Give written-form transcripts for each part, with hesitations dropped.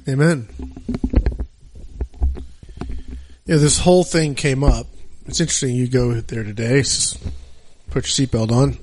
Amen. Yeah, this whole thing came up. It's interesting you go there today. Just put your seatbelt on.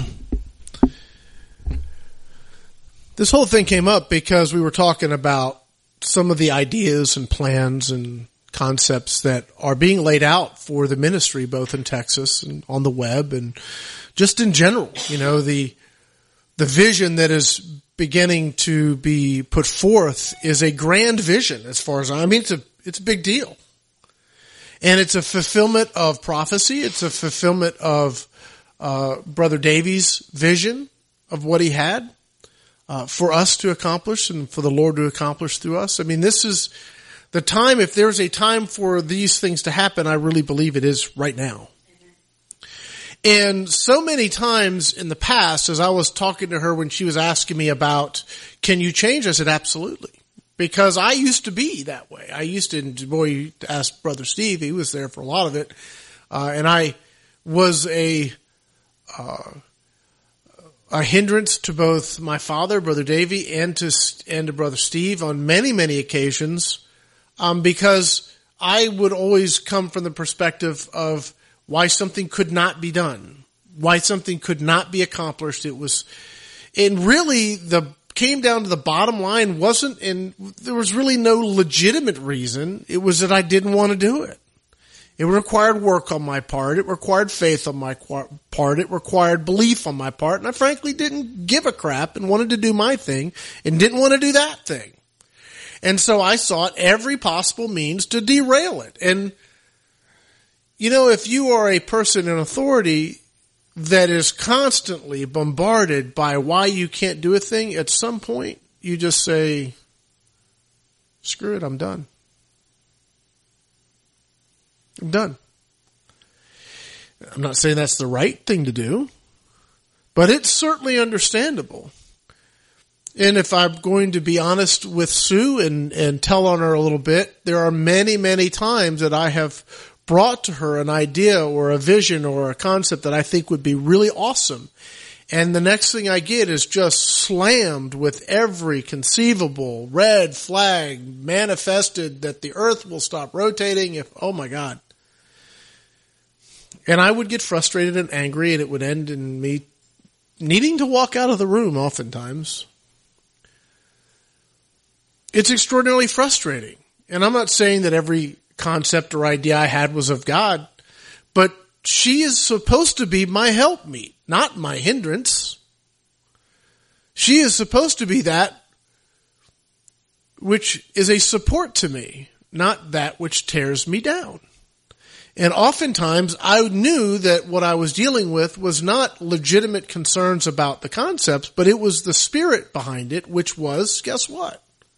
This whole thing came up because we were talking about some of the ideas and plans and concepts that are being laid out for the ministry, both in Texas and on the web and just in general. You know, the vision that is beginning to be put forth is a grand vision as far as it's a big deal. And it's a fulfillment of prophecy. It's a fulfillment of Brother Davy's vision of what he had for us to accomplish and for the Lord to accomplish through us. I mean, this is the time. If there's a time for these things to happen, I really believe it is right now. And so many times in the past, as I was talking to her when she was asking me about, can you change? I said, absolutely. Because I used to be that way. I used to, ask Brother Steve, he was there for a lot of it. And I was a hindrance to both my father, Brother Davy, and to Brother Steve on many, many occasions. Because I would always come from the perspective of why something could not be done, why something could not be accomplished. Came down to the bottom line there was really no legitimate reason. It was that I didn't want to do it. It required work on my part. It required faith on my part. It required belief on my part. And I frankly didn't give a crap and wanted to do my thing and didn't want to do that thing. And so I sought every possible means to derail it. And, you know, if you are a person in authority that is constantly bombarded by why you can't do a thing, at some point you just say, screw it, I'm done. I'm done. I'm not saying that's the right thing to do, but it's certainly understandable. And if I'm going to be honest with Sue and tell on her a little bit, there are many, many times that I have brought to her an idea or a vision or a concept that I think would be really awesome. And the next thing I get is just slammed with every conceivable red flag manifested that the earth will stop rotating oh my God. And I would get frustrated and angry, and it would end in me needing to walk out of the room oftentimes. It's extraordinarily frustrating. And I'm not saying that every concept or idea I had was of God, but she is supposed to be my helpmeet, not my hindrance. She is supposed to be that which is a support to me, not that which tears me down. And oftentimes I knew that what I was dealing with was not legitimate concerns about the concepts, but it was the spirit behind it, which was, guess what?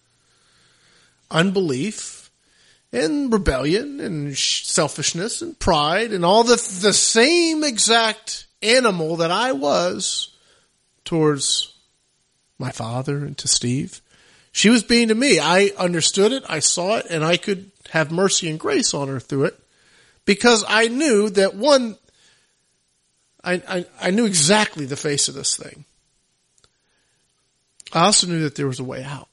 Unbelief and rebellion and selfishness and pride and all the same exact animal that I was towards my father and to Steve. She was being to me. I understood it, I saw it, and I could have mercy and grace on her through it because I knew that I knew exactly the face of this thing. I also knew that there was a way out.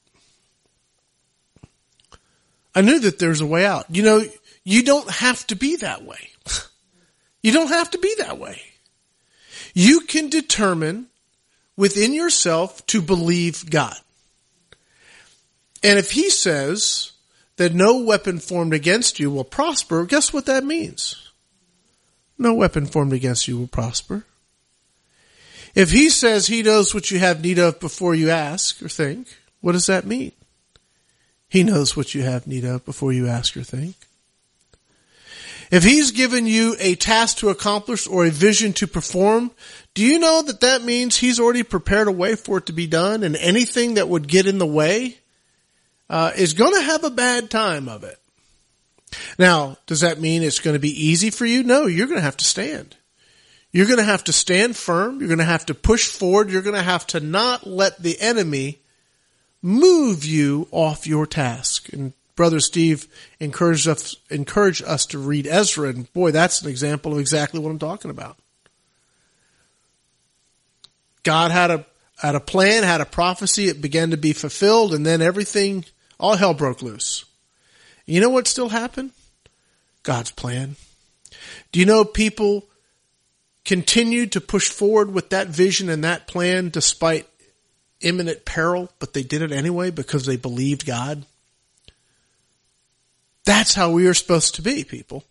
I knew that there's a way out. You know, you don't have to be that way. You don't have to be that way. You can determine within yourself to believe God. And if he says that no weapon formed against you will prosper, guess what that means? No weapon formed against you will prosper. If he says he knows what you have need of before you ask or think, what does that mean? He knows what you have need of before you ask or think. If he's given you a task to accomplish or a vision to perform, do you know that that means he's already prepared a way for it to be done, and anything that would get in the way is going to have a bad time of it? Now, does that mean it's going to be easy for you? No, you're going to have to stand. You're going to have to stand firm. You're going to have to push forward. You're going to have to not let the enemy move you off your task. And Brother Steve encouraged us to read Ezra, and boy, that's an example of exactly what I'm talking about. God had a plan, had a prophecy, it began to be fulfilled, and then everything All hell broke loose. You know what still happened? God's plan. Do you know people continued to push forward with that vision and that plan despite imminent peril, but they did it anyway because they believed God? That's how we are supposed to be, people.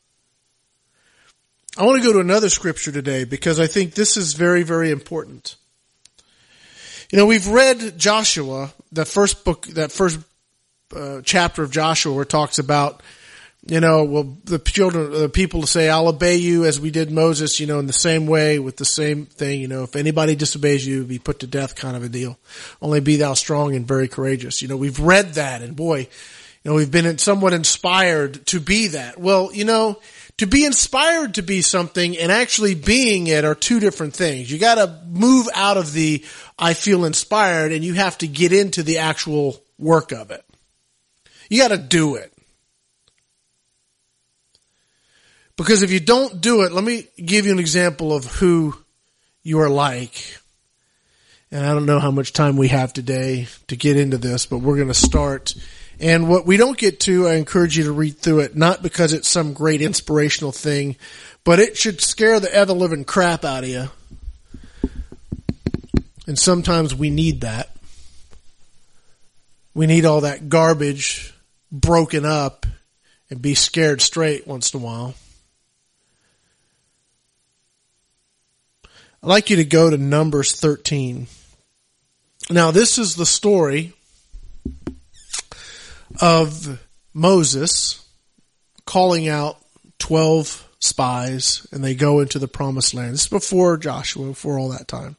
I want to go to another scripture today because I think this is very, very important. You know, we've read Joshua, that first chapter of Joshua where it talks about, you know, well, the people say, I'll obey you as we did Moses, you know, in the same way with the same thing, you know, if anybody disobeys you, be put to death kind of a deal. Only be thou strong and very courageous. You know, we've read that and boy, you know, we've been somewhat inspired to be that. Well, you know, to be inspired to be something and actually being it are two different things. You gotta move out of the, I feel inspired, and you have to get into the actual work of it. You gotta do it. Because if you don't do it, let me give you an example of who you are like. And I don't know how much time we have today to get into this, but we're going to start. And what we don't get to, I encourage you to read through it, not because it's some great inspirational thing, but it should scare the ever-living crap out of you. And sometimes we need that. We need all that garbage broken up and be scared straight once in a while. I'd like you to go to Numbers 13. Now, this is the story of Moses calling out 12 spies, and they go into the promised land. This is before Joshua, before all that time.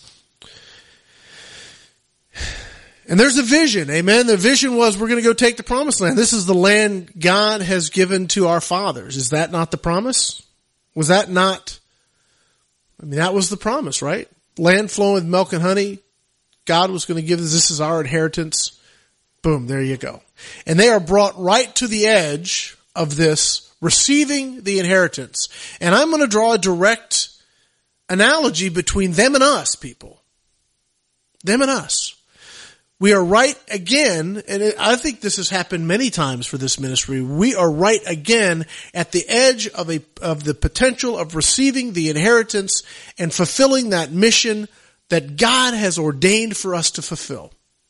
And there's a vision, amen? The vision was we're going to go take the promised land. This is the land God has given to our fathers. Is that not the promise? Was that not... I mean, that was the promise, right? Land flowing with milk and honey. God was going to give this is our inheritance. Boom, there you go. And they are brought right to the edge of this, receiving the inheritance. And I'm going to draw a direct analogy between them and us, people. Them and us. We are right again, and I think this has happened many times for this ministry. We are right again at the edge of the potential of receiving the inheritance and fulfilling that mission that God has ordained for us to fulfill.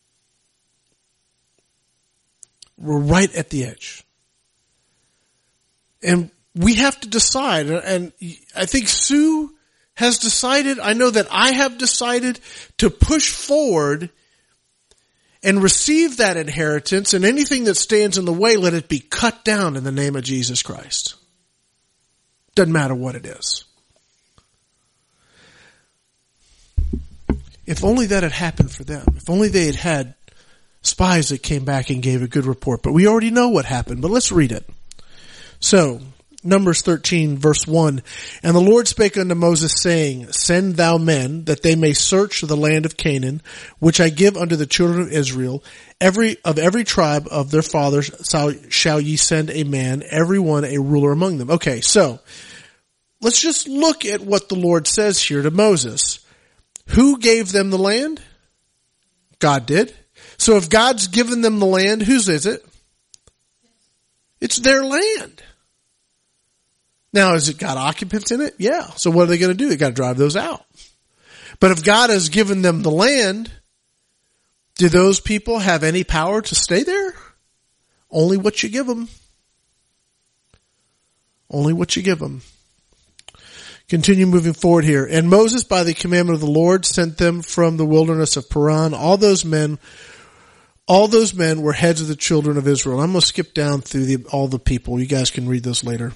We're right at the edge. And we have to decide, and I think Sue has decided, I know that I have decided to push forward and receive that inheritance, and anything that stands in the way, let it be cut down in the name of Jesus Christ. Doesn't matter what it is. If only that had happened for them. If only they had had spies that came back and gave a good report. But we already know what happened, but let's read it. So, Numbers 13 verse 1. And the Lord spake unto Moses, saying, Send thou men, that they may search the land of Canaan, which I give unto the children of Israel. Every tribe of their fathers shall ye send a man, every one a ruler among them. Okay, so, let's just look at what the Lord says here to Moses. Who gave them the land? God did. So if God's given them the land, whose is it? It's their land. Now, has it got occupants in it? Yeah. So what are they going to do? They got to drive those out. But if God has given them the land, do those people have any power to stay there? Only what you give them. Only what you give them. Continue moving forward here. And Moses, by the commandment of the Lord, sent them from the wilderness of Paran. All those men were heads of the children of Israel. I'm going to skip down through all the people. You guys can read those later.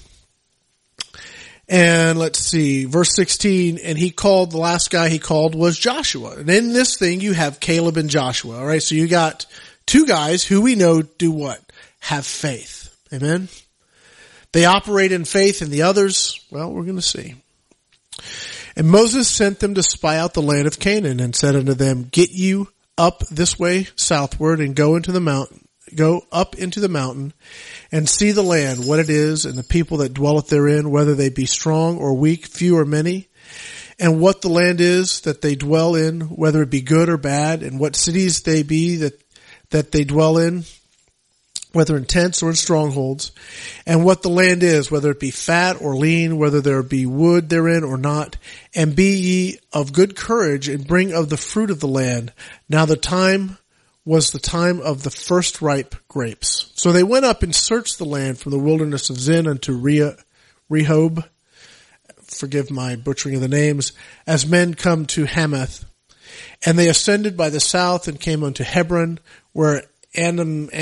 And let's see, verse 16, and the last guy he called was Joshua. And in this thing you have Caleb and Joshua. All right, so you got two guys who we know do what? Have faith. Amen? They operate in faith, and the others, well, we're going to see. And Moses sent them to spy out the land of Canaan and said unto them, Get you up this way southward and go up into the mountain and see the land, what it is, and the people that dwelleth therein, whether they be strong or weak, few or many, and what the land is that they dwell in, whether it be good or bad, and what cities they be that they dwell in, whether in tents or in strongholds, and what the land is, whether it be fat or lean, whether there be wood therein or not. And be ye of good courage, and bring of the fruit of the land. Now the time was the time of the first ripe grapes. So they went up and searched the land from the wilderness of Zin unto Rehob. Forgive my butchering of the names. As men come to Hamath. And they ascended by the south and came unto Hebron, where Anaman,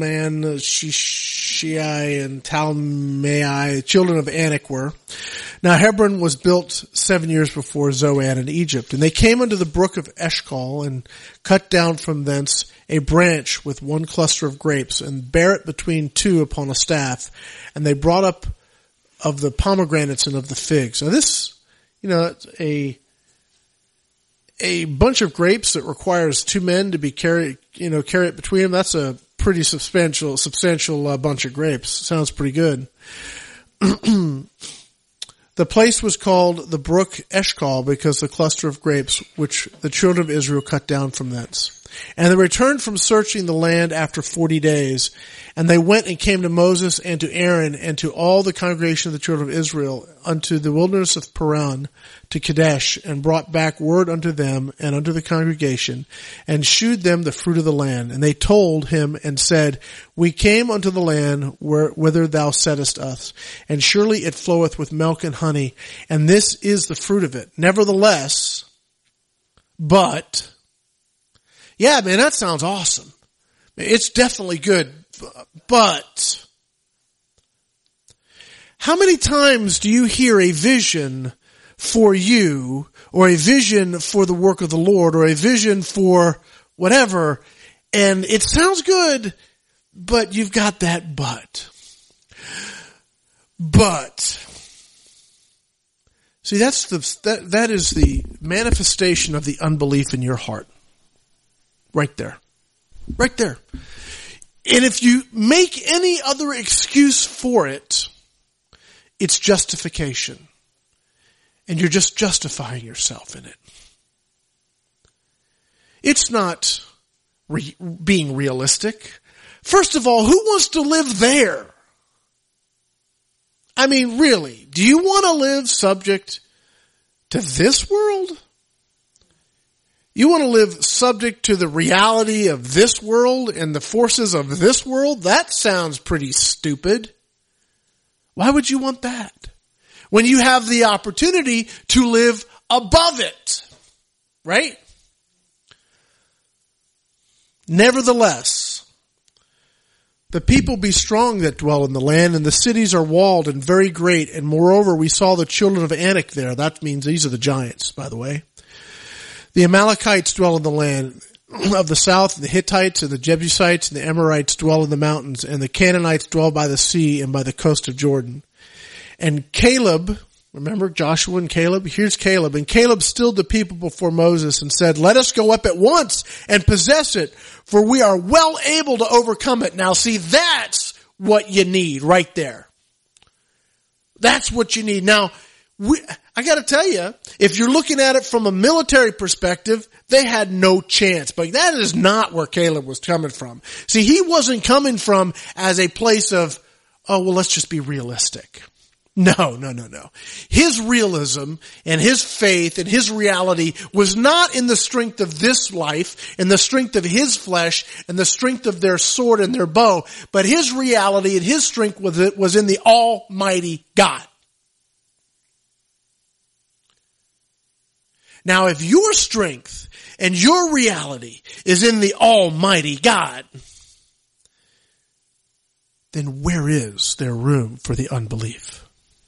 Shishai, and Talmai, children of Anak were. Now Hebron was built 7 years before Zoan in Egypt. And they came unto the brook of Eshcol, and cut down from thence a branch with one cluster of grapes, and bare it between two upon a staff. And they brought up of the pomegranates and of the figs. Now this, a bunch of grapes that requires two men to be carry it between them. That's a pretty substantial bunch of grapes. Sounds pretty good. The place was called the brook Eshcol because the cluster of grapes which the children of Israel cut down from thence. And they returned from searching the land after 40 days. And they went and came to Moses and to Aaron and to all the congregation of the children of Israel unto the wilderness of Paran to Kadesh, and brought back word unto them and unto the congregation, and shewed them the fruit of the land. And they told him and said, We came unto the land whither thou settest us, and surely it floweth with milk and honey, and this is the fruit of it. Nevertheless, but, yeah, man, that sounds awesome. It's definitely good, but how many times do you hear a vision for you, or a vision for the work of the Lord, or a vision for whatever, and it sounds good, but you've got that but. See, that is the manifestation of the unbelief in your heart. Right there. Right there. And if you make any other excuse for it, it's justification. And you're just justifying yourself in it. It's not being realistic. First of all, who wants to live there? I mean, really, do you want to live subject to this world? You want to live subject to the reality of this world and the forces of this world? That sounds pretty stupid. Why would you want that? When you have the opportunity to live above it, right? Nevertheless, the people be strong that dwell in the land, and the cities are walled and very great. And moreover, we saw the children of Anak there. That means these are the giants, by the way. The Amalekites dwell in the land of the south, and the Hittites and the Jebusites and the Amorites dwell in the mountains, and the Canaanites dwell by the sea and by the coast of Jordan. And Caleb, remember Joshua and Caleb? Here's Caleb. And Caleb stilled the people before Moses and said, Let us go up at once and possess it, for we are well able to overcome it. Now see, that's what you need right there. That's what you need. Now, I gotta tell you, if you're looking at it from a military perspective, they had no chance. But that is not where Caleb was coming from. See, he wasn't coming from as a place of, oh, well, let's just be realistic. No. His realism and his faith and his reality was not in the strength of this life, in the strength of his flesh, and the strength of their sword and their bow, but his reality and his strength was in the Almighty God. Now, if your strength and your reality is in the Almighty God, then where is there room for the unbelief?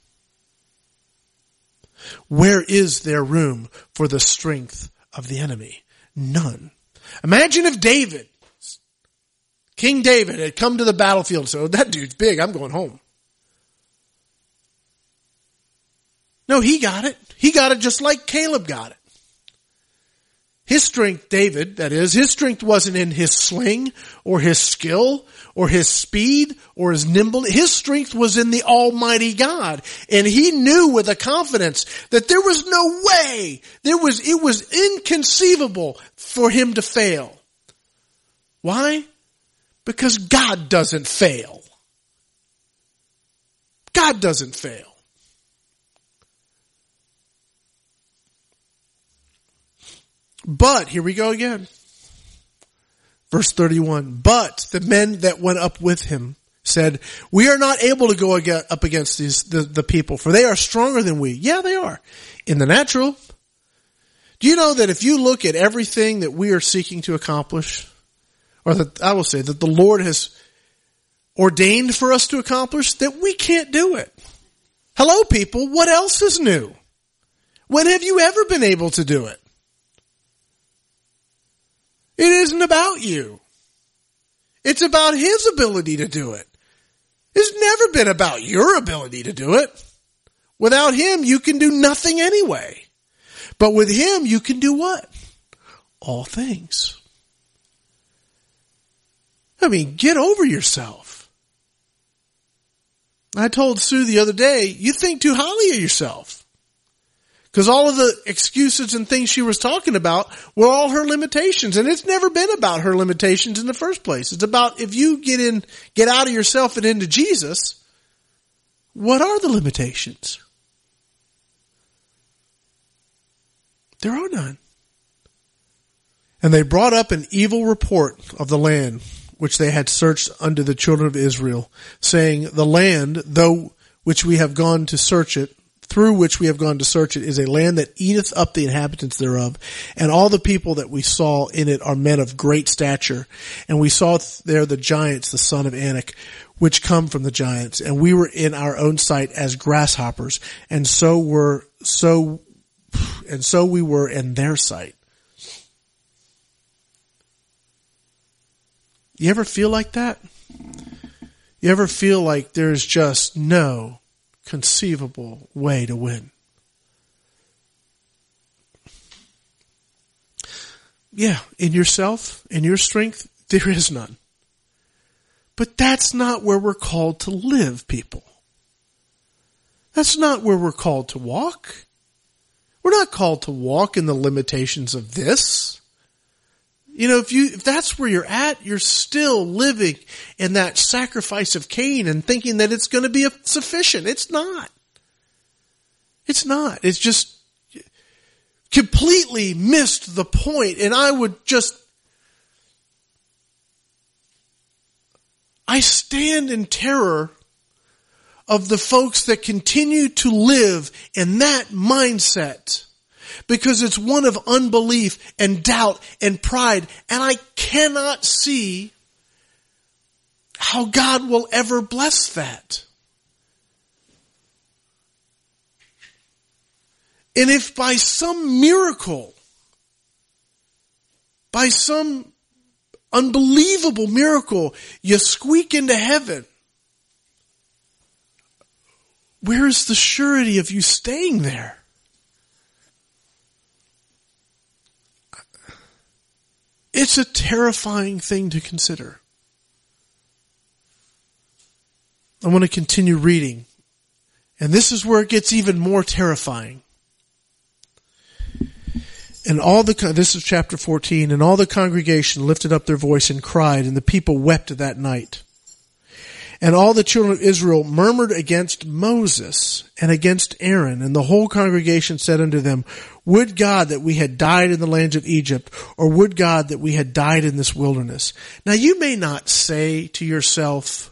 Where is there room for the strength of the enemy? None. Imagine if David, King David, had come to the battlefield and said, oh, that dude's big, I'm going home. No, he got it. He got it just like Caleb got it. His strength, David, that is, his strength wasn't in his sling or his skill or his speed or his nimbleness. His strength was in the Almighty God. And he knew with a confidence that there was no way, it was inconceivable for him to fail. Why? Because God doesn't fail. God doesn't fail. But, here we go again. Verse 31, but the men that went up with him said, we are not able to go up against the people, for they are stronger than we. Yeah, they are. In the natural. Do you know that if you look at everything that we are seeking to accomplish, or that I will say that the Lord has ordained for us to accomplish, that we can't do it? Hello, people. What else is new? When have you ever been able to do it? It isn't about you. It's about His ability to do it. It's never been about your ability to do it. Without Him, you can do nothing anyway. But with Him, you can do what? All things. I mean, get over yourself. I told Sue the other day, you think too highly of yourself. Because all of the excuses and things she was talking about were all her limitations. And it's never been about her limitations in the first place. It's about if you get out of yourself and into Jesus, what are the limitations? There are none. And they brought up an evil report of the land which they had searched unto the children of Israel, saying, the land, through which we have gone to search it, is a land that eateth up the inhabitants thereof. And all the people that we saw in it are men of great stature. And we saw there the giants, the son of Anak, which come from the giants. And we were in our own sight as grasshoppers. And so we were in their sight. You ever feel like that? You ever feel like there's just no conceivable way to win? Yeah, in yourself, in your strength, there is none. But that's not where we're called to live, people. That's not where we're called to walk. We're not called to walk in the limitations of this. You know, if that's where you're at, you're still living in that sacrifice of Cain and thinking that it's going to be sufficient. It's not. It's not. It's just completely missed the point. And I stand in terror of the folks that continue to live in that mindset. Because it's one of unbelief and doubt and pride. And I cannot see how God will ever bless that. And if by some miracle, by some unbelievable miracle, you squeak into heaven, where is the surety of you staying there? It's a terrifying thing to consider. I want to continue reading. And this is where it gets even more terrifying. And this is chapter 14, and all the congregation lifted up their voice and cried, and the people wept that night. And all the children of Israel murmured against Moses and against Aaron, and the whole congregation said unto them, would God that we had died in the lands of Egypt, or would God that we had died in this wilderness? Now you may not say to yourself,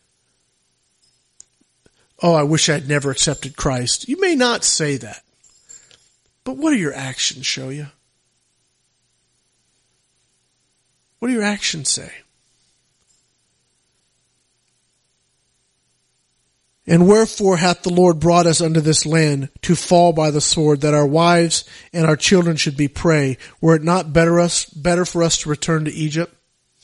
oh, I wish I'd never accepted Christ. You may not say that. But what do your actions show you? What do your actions say? And wherefore hath the Lord brought us unto this land to fall by the sword, that our wives and our children should be prey? Were it not better for us to return to Egypt?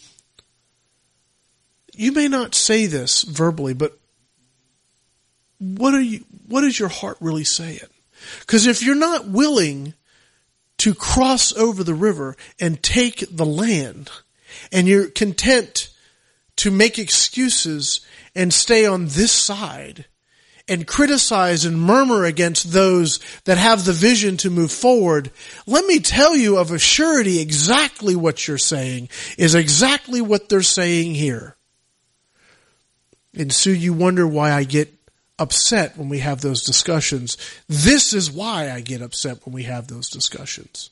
You may not say this verbally, but what is your heart really saying? Because if you're not willing to cross over the river and take the land, and you're content to make excuses and stay on this side and criticize and murmur against those that have the vision to move forward, let me tell you of a surety exactly what you're saying is exactly what they're saying here. And so you wonder why I get upset when we have those discussions. This is why I get upset when we have those discussions.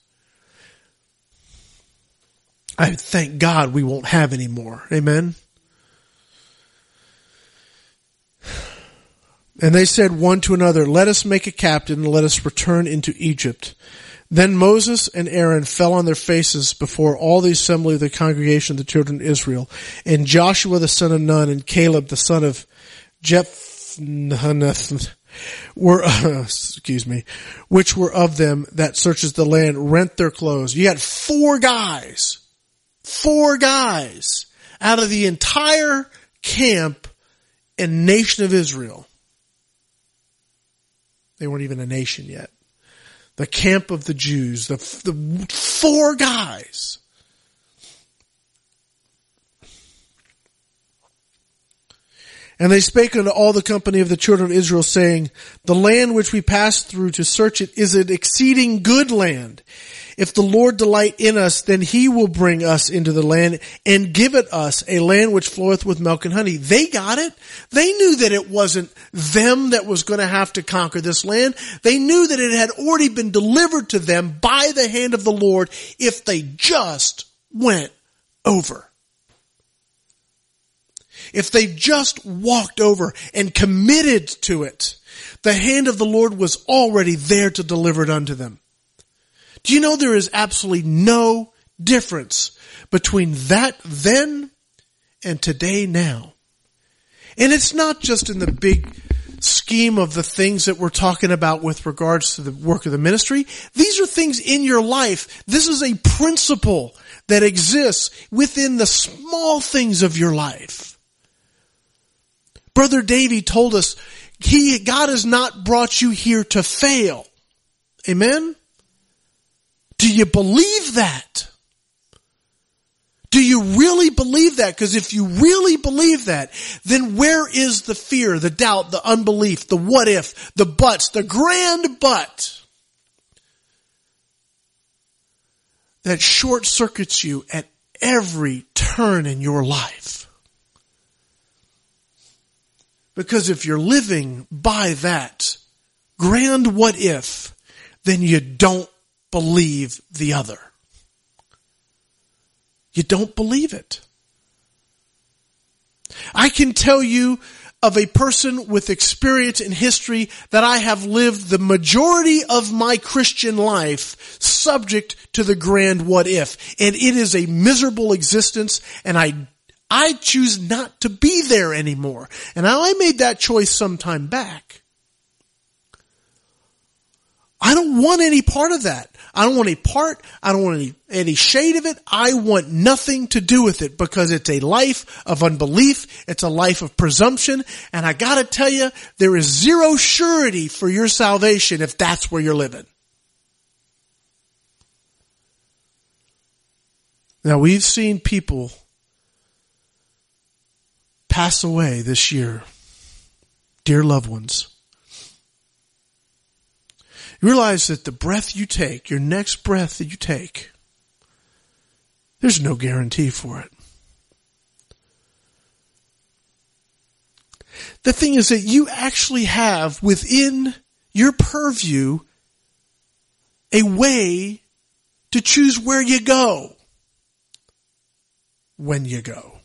I thank God we won't have any more. Amen. And they said one to another, let us make a captain and let us return into Egypt. Then Moses and Aaron fell on their faces before all the assembly of the congregation of the children of Israel. And Joshua the son of Nun and Caleb the son of Jephunneh which were of them that searches the land, rent their clothes. You got four guys out of the entire camp and nation of Israel. They weren't even a nation yet. The camp of the Jews, the four guys. And they spake unto all the company of the children of Israel, saying, the land which we passed through to search it is an exceeding good land. If the Lord delight in us, then he will bring us into the land and give it us a land which floweth with milk and honey. They got it. They knew that it wasn't them that was going to have to conquer this land. They knew that it had already been delivered to them by the hand of the Lord if they just went over. If they just walked over and committed to it, the hand of the Lord was already there to deliver it unto them. Do you know there is absolutely no difference between that then and today now? And it's not just in the big scheme of the things that we're talking about with regards to the work of the ministry. These are things in your life. This is a principle that exists within the small things of your life. Brother Davey told us, God has not brought you here to fail. Amen? Do you believe that? Do you really believe that? Because if you really believe that, then where is the fear, the doubt, the unbelief, the what if, the buts, the grand but that short circuits you at every turn in your life? Because if you're living by that grand what if, then you don't believe the other. You don't believe it. I can tell you of a person with experience in history that I have lived the majority of my Christian life subject to the grand what if. And it is a miserable existence, and I choose not to be there anymore. And I made that choice some time back. I don't want any part of that. I don't want any part. I don't want any shade of it. I want nothing to do with it because it's a life of unbelief. It's a life of presumption. And I gotta tell you, there is zero surety for your salvation if that's where you're living. Now we've seen people pass away this year. Dear loved ones. You realize that the breath you take, your next breath that you take, there's no guarantee for it. The thing is that you actually have within your purview a way to choose where you go when you go.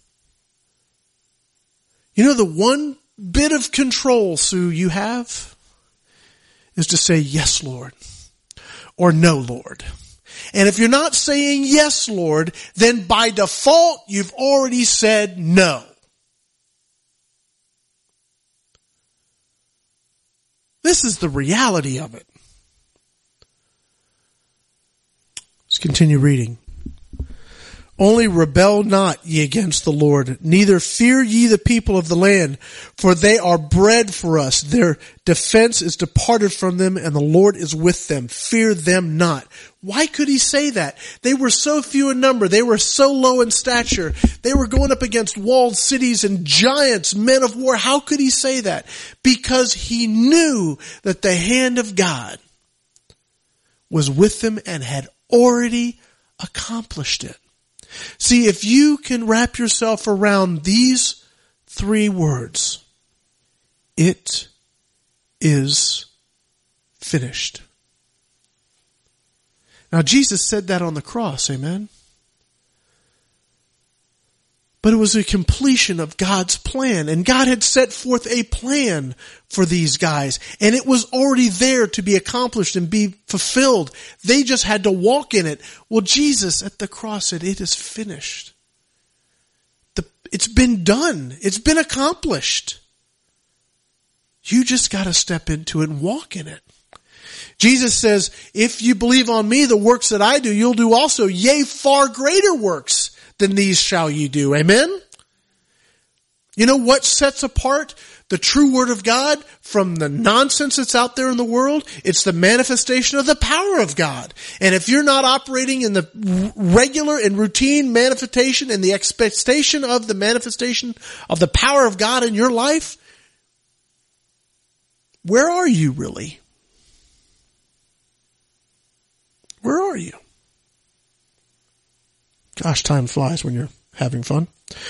You know the one bit of control, Sue, you have is to say, yes, Lord, or no, Lord. And if you're not saying yes, Lord, then by default, you've already said no. This is the reality of it. Let's continue reading. Only rebel not ye against the Lord, neither fear ye the people of the land, for they are bread for us. Their defense is departed from them, and the Lord is with them. Fear them not. Why could he say that? They were so few in number. They were so low in stature. They were going up against walled cities and giants, men of war. How could he say that? Because he knew that the hand of God was with them and had already accomplished it. See, if you can wrap yourself around these 3 words, it is finished. Now, Jesus said that on the cross, amen? But it was a completion of God's plan. And God had set forth a plan for these guys. And it was already there to be accomplished and be fulfilled. They just had to walk in it. Well, Jesus at the cross said, it is finished. It's been done. It's been accomplished. You just got to step into it and walk in it. Jesus says, if you believe on me, the works that I do, you'll do also. Yea, far greater works than these shall you do. Amen? You know what sets apart the true Word of God from the nonsense that's out there in the world? It's the manifestation of the power of God. And if you're not operating in the regular and routine manifestation and the expectation of the manifestation of the power of God in your life, where are you really? Where are you? Gosh, time flies when you're having fun.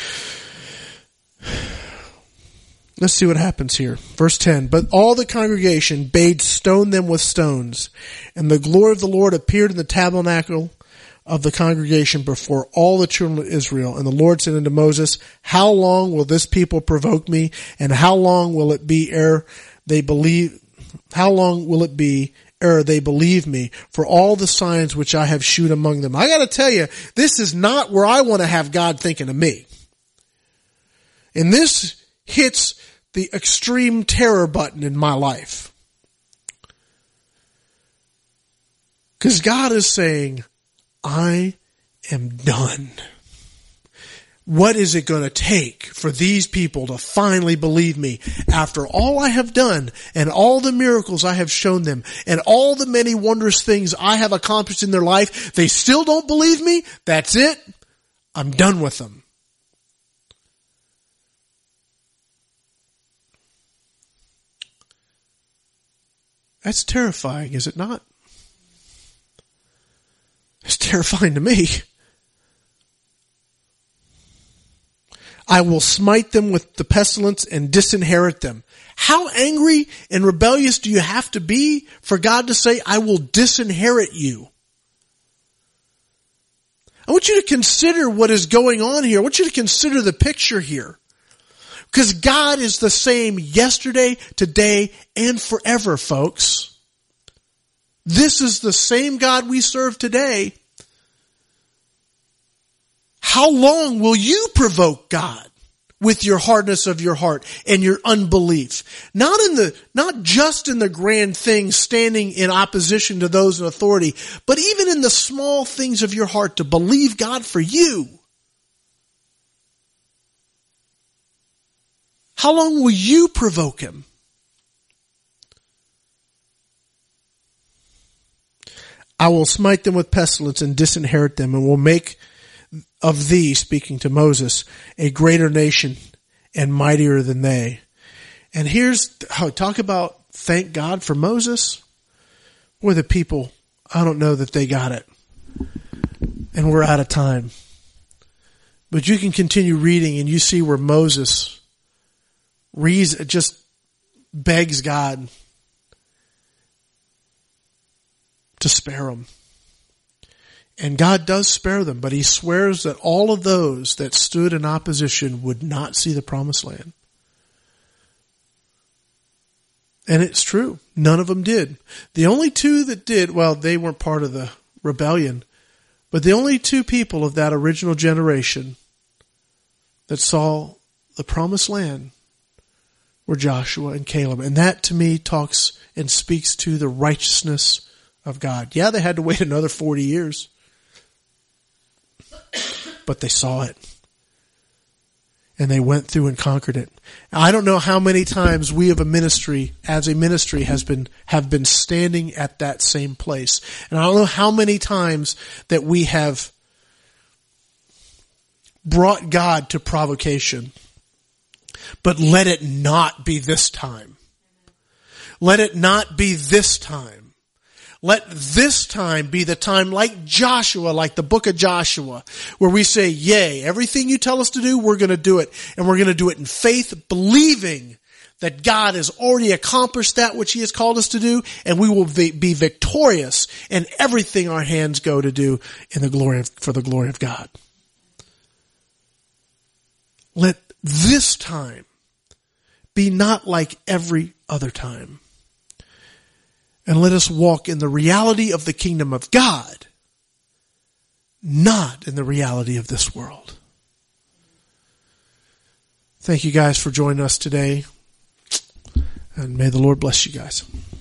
Let's see what happens here. Verse 10, but all the congregation bade stone them with stones, and the glory of the Lord appeared in the tabernacle of the congregation before all the children of Israel. And the Lord said unto Moses, how long will this people provoke me? And how long will it be ere they believe me for all the signs which I have shewed among them? I got to tell you, this is not where I want to have God thinking of me. And this hits the extreme terror button in my life. Because God is saying, I am done. What is it going to take for these people to finally believe me after all I have done and all the miracles I have shown them and all the many wondrous things I have accomplished in their life? They still don't believe me? That's it. I'm done with them. That's terrifying, is it not? It's terrifying to me. I will smite them with the pestilence and disinherit them. How angry and rebellious do you have to be for God to say, I will disinherit you? I want you to consider what is going on here. I want you to consider the picture here. Because God is the same yesterday, today, and forever, folks. This is the same God we serve today. How long will you provoke God with your hardness of your heart and your unbelief? Not just in the grand things standing in opposition to those in authority, but even in the small things of your heart to believe God for you. How long will you provoke him? I will smite them with pestilence and disinherit them, and will make of thee, speaking to Moses, a greater nation and mightier than they. And here's how talk about thank God for Moses. Boy, the people, I don't know that they got it. And we're out of time. But you can continue reading and you see where Moses just begs God to spare them. And God does spare them, but he swears that all of those that stood in opposition would not see the promised land. And it's true. None of them did. The only two that did, well, they weren't part of the rebellion, but the only two people of that original generation that saw the promised land were Joshua and Caleb. And that to me talks and speaks to the righteousness of God. Yeah, they had to wait another 40 years. but they saw it. And they went through and conquered it. I don't know how many times we as a ministry have been standing at that same place. And I don't know how many times that we have brought God to provocation. But let it not be this time. Let it not be this time. Let this time be the time like Joshua, like the book of Joshua, where we say, yea, everything you tell us to do, we're going to do it. And we're going to do it in faith, believing that God has already accomplished that which He has called us to do, and we will be victorious in everything our hands go to do for the glory of God. Let this time be not like every other time. And let us walk in the reality of the kingdom of God, not in the reality of this world. Thank you guys for joining us today. And may the Lord bless you guys.